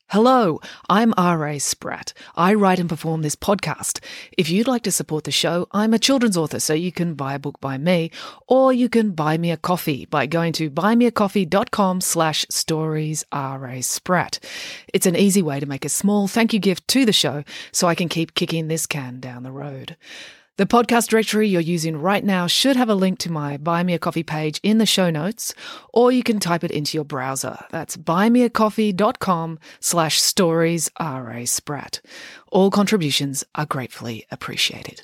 Hello, I'm R.A. Spratt. I write and perform this podcast. If you'd like to support the show, I'm a children's author, so you can buy a book by me, or you can buy me a coffee by going to buymeacoffee.com/storiesRASpratt. It's an easy way to make a small thank you gift to the show so I can keep kicking this can down the road. The podcast directory you're using right now should have a link to my Buy Me a Coffee page in the show notes, or you can type it into your browser. That's buymeacoffee.com/storiesRASpratt. All contributions are gratefully appreciated.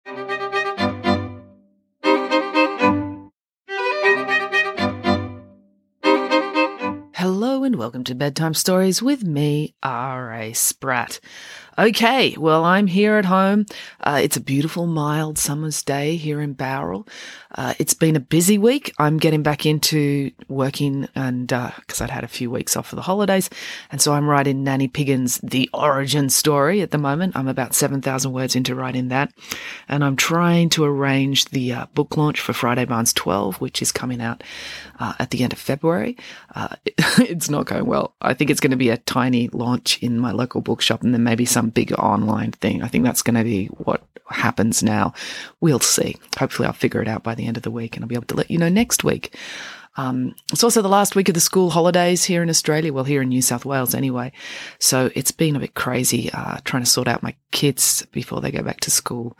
Hello and welcome to Bedtime Stories with me, R.A. Spratt. Okay, well, I'm here at home. It's a beautiful, mild summer's day here in Bowral. It's been a busy week. I'm getting back into working and because I'd had a few weeks off for the holidays. And so I'm writing Nanny Piggins' The Origin Story at the moment. I'm about 7,000 words into writing that. And I'm trying to arrange the book launch for Friday Barnes 12, which is coming out at the end of February. It's not going well. I think it's going to be a tiny launch in my local bookshop and then maybe some big online thing. I think that's going to be what happens now. We'll see. Hopefully I'll figure it out by the end of the week and I'll be able to let you know next week. It's also the last week of the school holidays here in Australia, well, here in New South Wales anyway. So it's been a bit crazy trying to sort out my kids before they go back to school.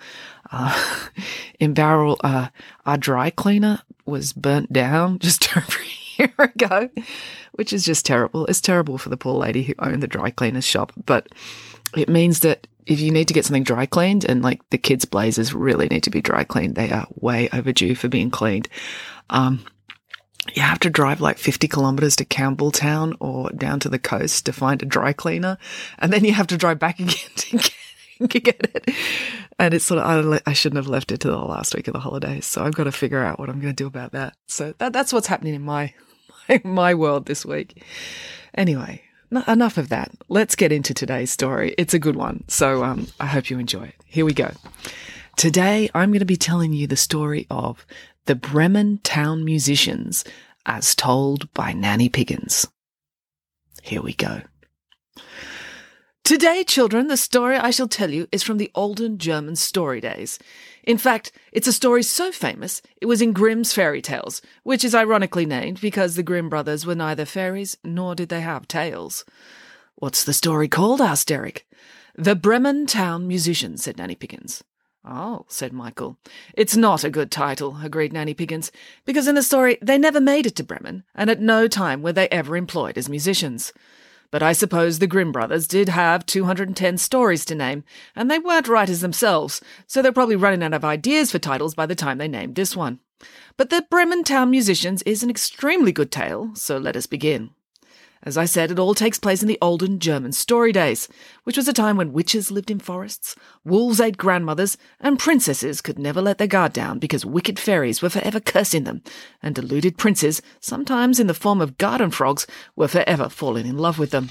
In Bowral, our dry cleaner was burnt down just over a year ago, which is just terrible. It's terrible for the poor lady who owned the dry cleaner's shop, but it means that if you need to get something dry cleaned, and like the kids' blazers really need to be dry cleaned, they are way overdue for being cleaned. You have to drive like 50 kilometers to Campbelltown or down to the coast to find a dry cleaner. And then you have to drive back again to get it. And it's sort of, I shouldn't have left it to the last week of the holidays. So I've got to figure out what I'm going to do about that. So that's what's happening in my world this week. Anyway, enough of that. Let's get into today's story. It's a good one. So I hope you enjoy it. Here we go. Today, I'm going to be telling you the story of the Bremen Town Musicians, as told by Nanny Piggins. Here we go. Today, children, the story I shall tell you is from the olden German story days. In fact, it's a story so famous it was in Grimm's fairy tales, which is ironically named because the Grimm brothers were neither fairies nor did they have tails. What's the story called? Asked Derek. The Bremen Town Musicians, said Nanny Piggins. Oh, said Michael. It's not a good title, agreed Nanny Piggins, because in the story they never made it to Bremen, and at no time were they ever employed as musicians. But I suppose the Grimm brothers did have 210 stories to name, and they weren't writers themselves, so they're probably running out of ideas for titles by the time they named this one. But the Bremen Town Musicians is an extremely good tale, so let us begin. As I said, it all takes place in the olden German story days, which was a time when witches lived in forests, wolves ate grandmothers, and princesses could never let their guard down because wicked fairies were forever cursing them, and deluded princes, sometimes in the form of garden frogs, were forever falling in love with them.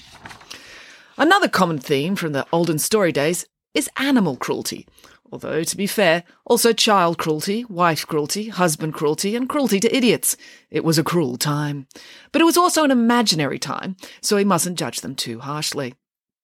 Another common theme from the olden story days is animal cruelty, although, to be fair, also child cruelty, wife cruelty, husband cruelty, and cruelty to idiots. It was a cruel time. But it was also an imaginary time, so we mustn't judge them too harshly.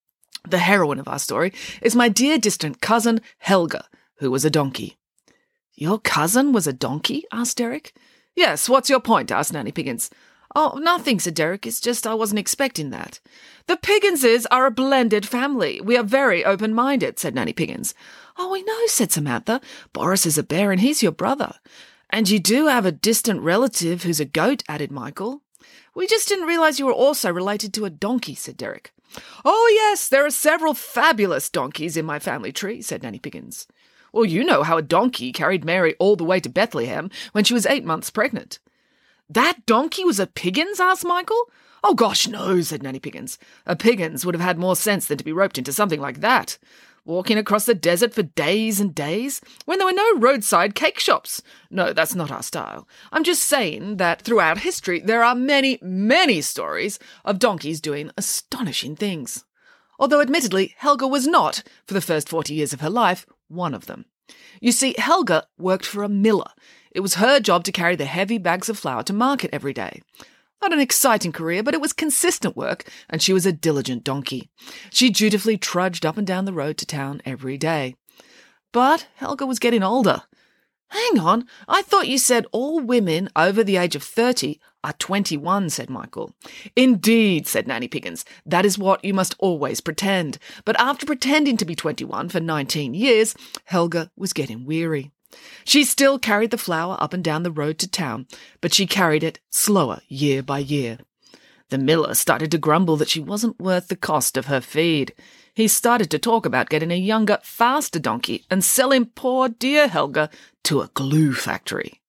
The heroine of our story is my dear distant cousin, Helga, who was a donkey. Your cousin was a donkey? Asked Derek. Yes, what's your point? Asked Nanny Piggins. Oh, nothing, said Derek. It's just I wasn't expecting that. The Pigginses are a blended family. We are very open-minded, said Nanny Piggins. Oh, we know, said Samantha. Boris is a bear and he's your brother. And you do have a distant relative who's a goat, added Michael. We just didn't realise you were also related to a donkey, said Derek. Oh, yes, there are several fabulous donkeys in my family tree, said Nanny Piggins. Well, you know how a donkey carried Mary all the way to Bethlehem when she was 8 months pregnant. That donkey was a Piggins? Asked Michael. Oh, gosh, no, said Nanny Piggins. A Piggins would have had more sense than to be roped into something like that. Walking across the desert for days and days, when there were no roadside cake shops. No, that's not our style. I'm just saying that throughout history there are many, many stories of donkeys doing astonishing things. Although admittedly, Helga was not, for the first 40 years of her life, one of them. You see, Helga worked for a miller. It was her job to carry the heavy bags of flour to market every day. Not an exciting career, but it was consistent work, and she was a diligent donkey. She dutifully trudged up and down the road to town every day. But Helga was getting older. "Hang on, I thought you said all women over the age of 30 are 21, said Michael. "Indeed," said Nanny Piggins, "that is what you must always pretend." But after pretending to be 21 for 19 years, Helga was getting weary. She still carried the flour up and down the road to town, but she carried it slower year by year. The miller started to grumble that she wasn't worth the cost of her feed. He started to talk about getting a younger, faster donkey and selling poor dear Helga to a glue factory.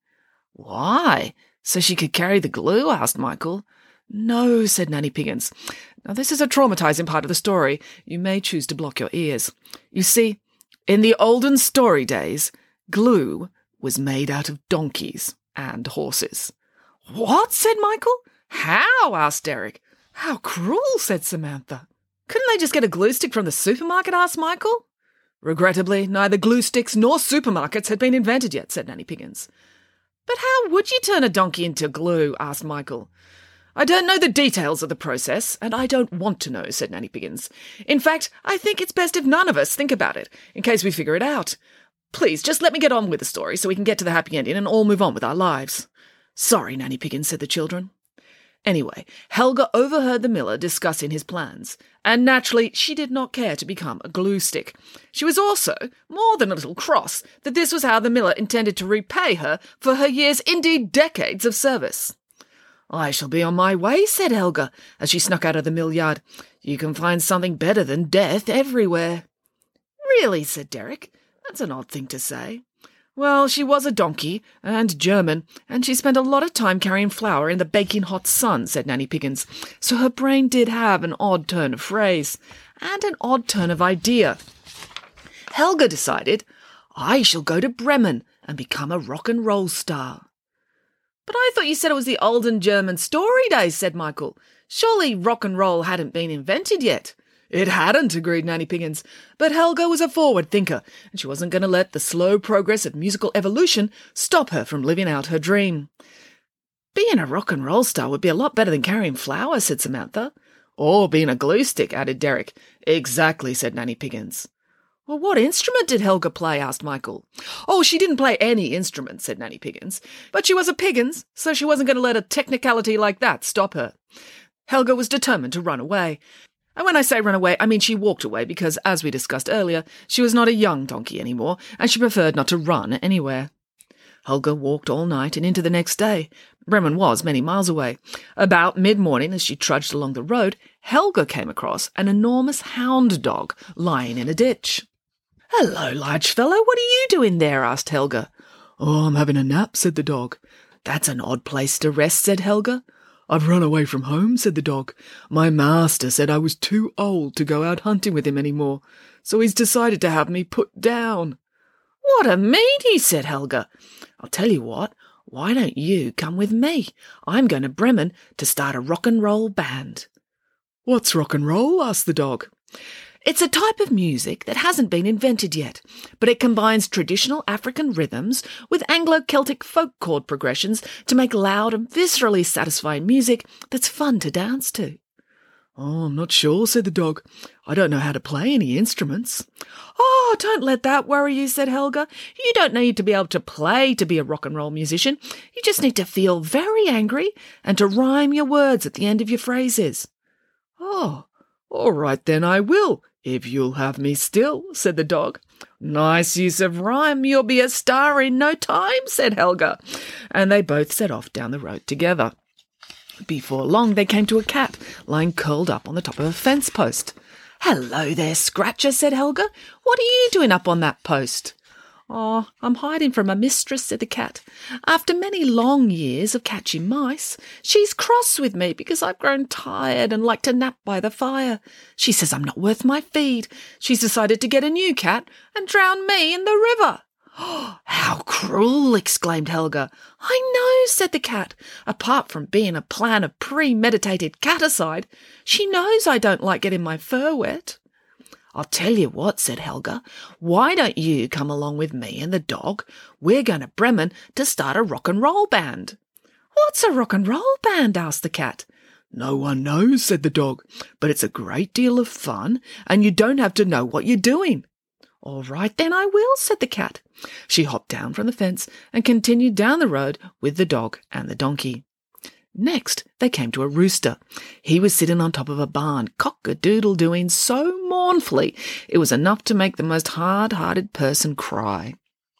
"Why? So she could carry the glue?" asked Michael. "No," said Nanny Piggins. "Now this is a traumatizing part of the story. You may choose to block your ears. You see, in the olden story days, glue was made out of donkeys and horses." "What?" said Michael. "How?" asked Derek. "How cruel," said Samantha. "Couldn't they just get a glue stick from the supermarket?" asked Michael. "Regrettably, neither glue sticks nor supermarkets had been invented yet," said Nanny Piggins. "But how would you turn a donkey into glue?" asked Michael. "I don't know the details of the process, and I don't want to know," said Nanny Piggins. "In fact, I think it's best if none of us think about it, in case we figure it out. Please, just let me get on with the story so we can get to the happy ending and all move on with our lives." "Sorry, Nanny Piggins," said the children. Anyway, Helga overheard the miller discussing his plans, and naturally she did not care to become a glue stick. She was also more than a little cross that this was how the miller intended to repay her for her years, indeed decades, of service. "I shall be on my way," said Helga, as she snuck out of the mill yard. "You can find something better than death everywhere." "Really?" said Derek. "That's an odd thing to say." "Well, she was a donkey, and German, and she spent a lot of time carrying flour in the baking hot sun," said Nanny Piggins, "so her brain did have an odd turn of phrase, and an odd turn of idea. Helga decided, I shall go to Bremen and become a rock and roll star." "But I thought you said it was the olden German story days," said Michael. "Surely rock and roll hadn't been invented yet." "It hadn't," agreed Nanny Piggins, "but Helga was a forward thinker, and she wasn't going to let the slow progress of musical evolution stop her from living out her dream." "Being a rock and roll star would be a lot better than carrying flour," said Samantha. "Or being a glue stick," added Derek. "Exactly," said Nanny Piggins. "Well, what instrument did Helga play?" asked Michael. "Oh, she didn't play any instrument," said Nanny Piggins, "but she was a Piggins, so she wasn't going to let a technicality like that stop her." Helga was determined to run away. And when I say run away, I mean she walked away because, as we discussed earlier, she was not a young donkey anymore, and she preferred not to run anywhere. Helga walked all night and into the next day. Bremen was many miles away. About mid-morning, as she trudged along the road, Helga came across an enormous hound dog lying in a ditch. "Hello, large fellow, what are you doing there?" asked Helga. "Oh, I'm having a nap," said the dog. "That's an odd place to rest," said Helga. "I've run away from home," said the dog. "My master said I was too old to go out hunting with him any more, so he's decided to have me put down." "What a meanie," said Helga. "I'll tell you what, why don't you come with me? I'm going to Bremen to start a rock and roll band." "What's rock and roll?" asked the dog. "It's a type of music that hasn't been invented yet, but it combines traditional African rhythms with Anglo-Celtic folk chord progressions to make loud and viscerally satisfying music that's fun to dance to." "Oh, I'm not sure," said the dog. "I don't know how to play any instruments." "Oh, don't let that worry you," said Helga. "You don't need to be able to play to be a rock and roll musician. You just need to feel very angry and to rhyme your words at the end of your phrases." "Oh, all right then, I will, if you'll have me still," said the dog. "Nice use of rhyme. You'll be a star in no time," said Helga. And they both set off down the road together. Before long, they came to a cat lying curled up on the top of a fence post. "Hello there, Scratcher," said Helga. "What are you doing up on that post?" "Oh, I'm hiding from my mistress," said the cat. "After many long years of catching mice, she's cross with me because I've grown tired and like to nap by the fire. She says I'm not worth my feed. She's decided to get a new cat and drown me in the river." "Oh, how cruel!" exclaimed Helga. "I know," said the cat. "Apart from being a plan of premeditated caticide, she knows I don't like getting my fur wet." "I'll tell you what," said Helga. "Why don't you come along with me and the dog? We're going to Bremen to start a rock and roll band." What's a rock and roll band? Asked the cat. No one knows, said the dog, but it's a great deal of fun, and you don't have to know what you're doing. All right, then I will, said the cat. She hopped down from the fence and continued down the road with the dog and the donkey. Next, they came to a rooster. He was sitting on top of a barn, cock-a-doodle-doing so mournfully it was enough to make the most hard-hearted person cry.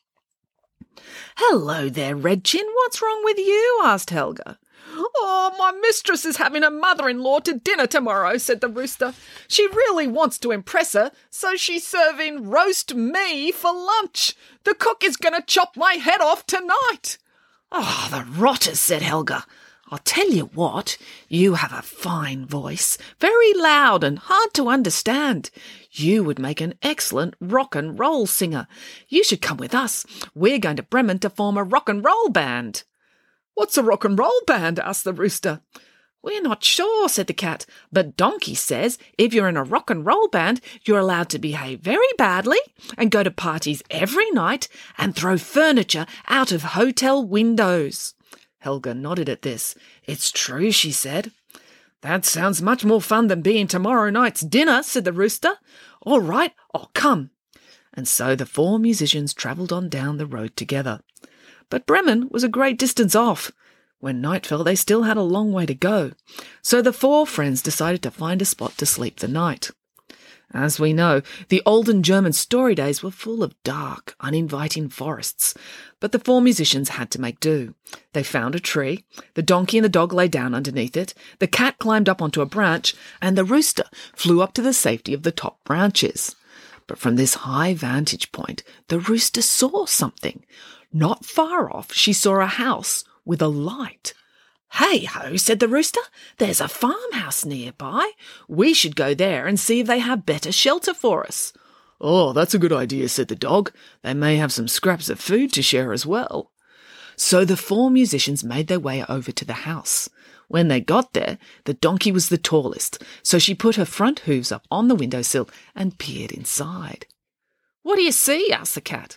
"Hello there, Red Chin, what's wrong with you?" asked Helga. "Oh, my mistress is having her mother-in-law to dinner tomorrow," said the rooster. "She really wants to impress her, so she's serving roast me for lunch. The cook is going to chop my head off tonight." "Oh, the rotters," said Helga. "I'll tell you what, you have a fine voice, very loud and hard to understand. You would make an excellent rock and roll singer. You should come with us. We're going to Bremen to form a rock and roll band." "What's a rock and roll band?" asked the rooster. "We're not sure," said the cat, "but Donkey says if you're in a rock and roll band, you're allowed to behave very badly and go to parties every night and throw furniture out of hotel windows." Helga nodded at this. "It's true," she said. "That sounds much more fun than being tomorrow night's dinner," said the rooster. "All right, I'll come." And so the four musicians travelled on down the road together. But Bremen was a great distance off. When night fell, they still had a long way to go. So the four friends decided to find a spot to sleep the night. As we know, the olden German story days were full of dark, uninviting forests, but the four musicians had to make do. They found a tree, the donkey and the dog lay down underneath it, the cat climbed up onto a branch, and the rooster flew up to the safety of the top branches. But from this high vantage point, the rooster saw something. Not far off, she saw a house with a light. "Hey-ho," said the rooster, "there's a farmhouse nearby. We should go there and see if they have better shelter for us." "Oh, that's a good idea," said the dog. "They may have some scraps of food to share as well." So the four musicians made their way over to the house. When they got there, the donkey was the tallest, so she put her front hooves up on the windowsill and peered inside. "What do you see?" asked the cat.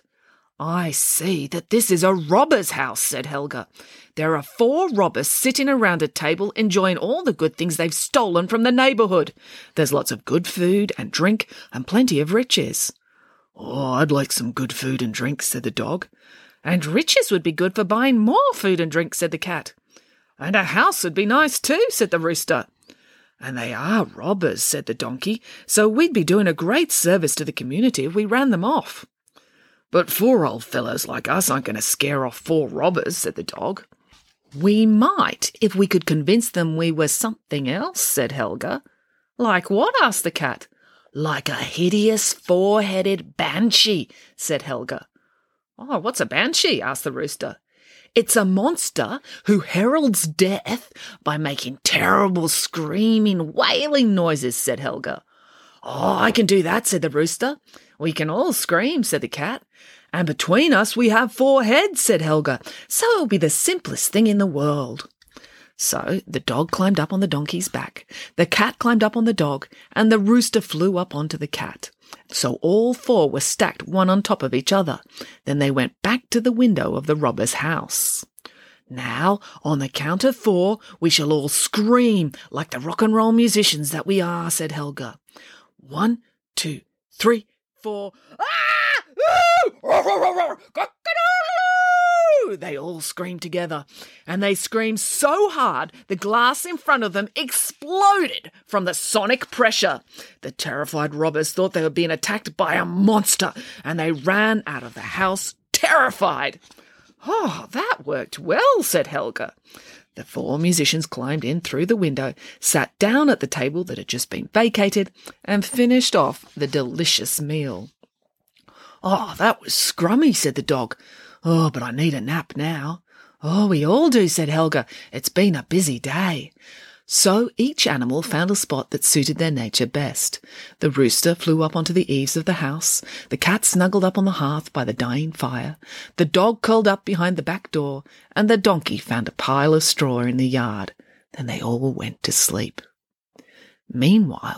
"I see that this is a robber's house," said Helga. "There are 4 robbers sitting around a table enjoying all the good things they've stolen from the neighbourhood. There's lots of good food and drink and plenty of riches." "Oh, I'd like some good food and drink," said the dog. "And riches would be good for buying more food and drink," said the cat. "And a house would be nice too," said the rooster. "And they are robbers," said the donkey, "so we'd be doing a great service to the community if we ran them off." "But 4 old fellows like us aren't going to scare off 4 robbers," said the dog. "We might, if we could convince them we were something else," said Helga. "Like what?" asked the cat. "Like a hideous 4-headed banshee," said Helga. "Oh, what's a banshee?" asked the rooster. "It's a monster who heralds death by making terrible screaming, wailing noises," said Helga. "Oh, I can do that," said the rooster. "We can all scream," said the cat. "And between us we have 4 heads," said Helga, "so it'll be the simplest thing in the world." So the dog climbed up on the donkey's back, the cat climbed up on the dog, and the rooster flew up onto the cat. So all 4 were stacked one on top of each other. Then they went back to the window of the robber's house. "Now, on the count of 4, we shall all scream like the rock and roll musicians that we are," said Helga. 1, 2, 3, 4. "Ah! Ooh! Cock-a-doodle-doo!" They all screamed together, and they screamed so hard the glass in front of them exploded from the sonic pressure. The terrified robbers thought they were being attacked by a monster, and they ran out of the house terrified. "Oh, that worked well," said Helga. The 4 musicians climbed in through the window, sat down at the table that had just been vacated, and finished off the delicious meal. "Oh, that was scrummy," said the dog. "Oh, but I need a nap now." "Oh, we all do," said Helga. "It's been a busy day." So each animal found a spot that suited their nature best. The rooster flew up onto the eaves of the house, the cat snuggled up on the hearth by the dying fire, the dog curled up behind the back door, and the donkey found a pile of straw in the yard. Then they all went to sleep. Meanwhile,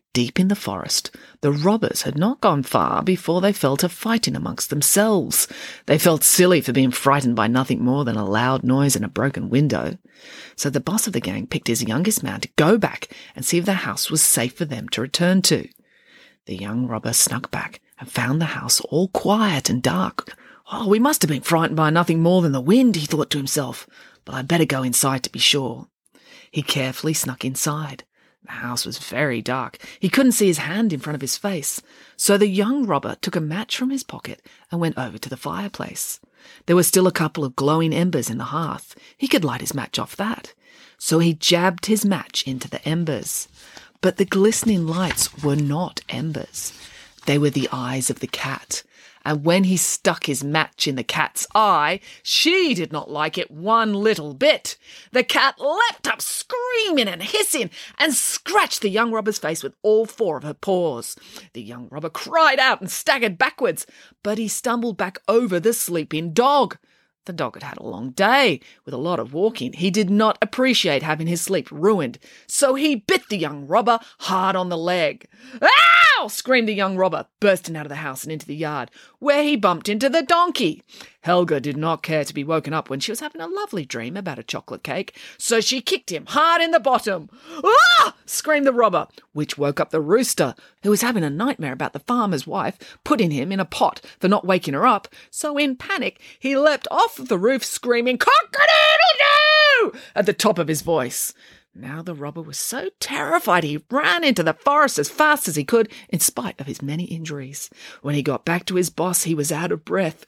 Deep in the forest, the robbers had not gone far before they fell to fighting amongst themselves. They felt silly for being frightened by nothing more than a loud noise and a broken window. So the boss of the gang picked his youngest man to go back and see if the house was safe for them to return to. The young robber snuck back and found the house all quiet and dark. "Oh, we must have been frightened by nothing more than the wind," he thought to himself, "but I'd better go inside to be sure." He carefully snuck inside. The house was very dark. He couldn't see his hand in front of his face. So the young robber took a match from his pocket and went over to the fireplace. There were still a couple of glowing embers in the hearth. He could light his match off that. So he jabbed his match into the embers. But the glistening lights were not embers. They were the eyes of the cat. And when he stuck his match in the cat's eye, she did not like it one little bit. The cat leapt up screaming and hissing and scratched the young robber's face with all four of her paws. The young robber cried out and staggered backwards, but he stumbled back over the sleeping dog. The dog had had a long day, with a lot of walking. He did not appreciate having his sleep ruined, so he bit the young robber hard on the leg. "Ow!" screamed the young robber, bursting out of the house and into the yard, where he bumped into the donkey. Helga did not care to be woken up when she was having a lovely dream about a chocolate cake, so she kicked him hard in the bottom. "Ah!" screamed the robber, which woke up the rooster, who was having a nightmare about the farmer's wife putting him in a pot for not waking her up, so in panic he leapt off the roof screaming, "Cock-a-doodle-doo!" at the top of his voice. Now the robber was so terrified he ran into the forest as fast as he could, in spite of his many injuries. When he got back to his boss, he was out of breath.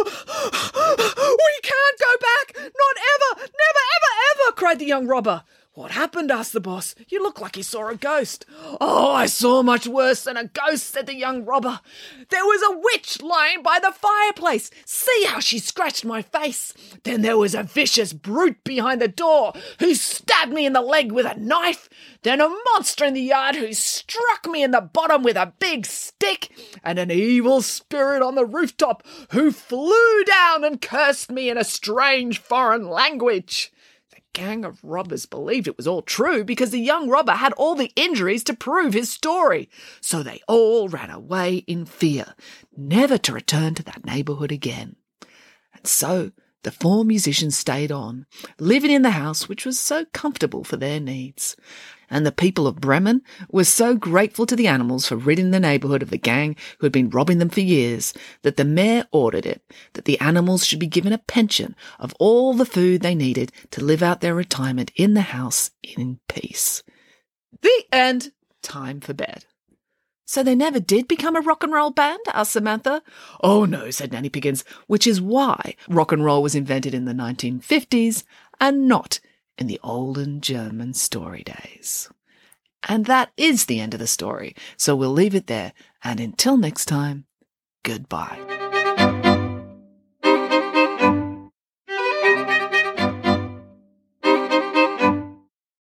"We can't go back! Not ever! Never, ever, ever!" cried the young robber. "What happened?" asked the boss. "You look like you saw a ghost." "Oh, I saw much worse than a ghost," said the young robber. "There was a witch lying by the fireplace. See how she scratched my face. Then there was a vicious brute behind the door who stabbed me in the leg with a knife. Then a monster in the yard who struck me in the bottom with a big stick. And an evil spirit on the rooftop who flew down and cursed me in a strange foreign language." Gang of robbers believed it was all true because the young robber had all the injuries to prove his story. So they all ran away in fear, never to return to that neighbourhood again. And so the four musicians stayed on, living in the house which was so comfortable for their needs. And the people of Bremen were so grateful to the animals for ridding the neighbourhood of the gang who had been robbing them for years that the mayor ordered it that the animals should be given a pension of all the food they needed to live out their retirement in the house in peace. The end. Time for bed. "So they never did become a rock and roll band?" asked Samantha. "Oh no," said Nanny Piggins, which is why rock and roll was invented in the 1950s and not in the olden German story days. And that is the end of the story, so we'll leave it there, and until next time, goodbye.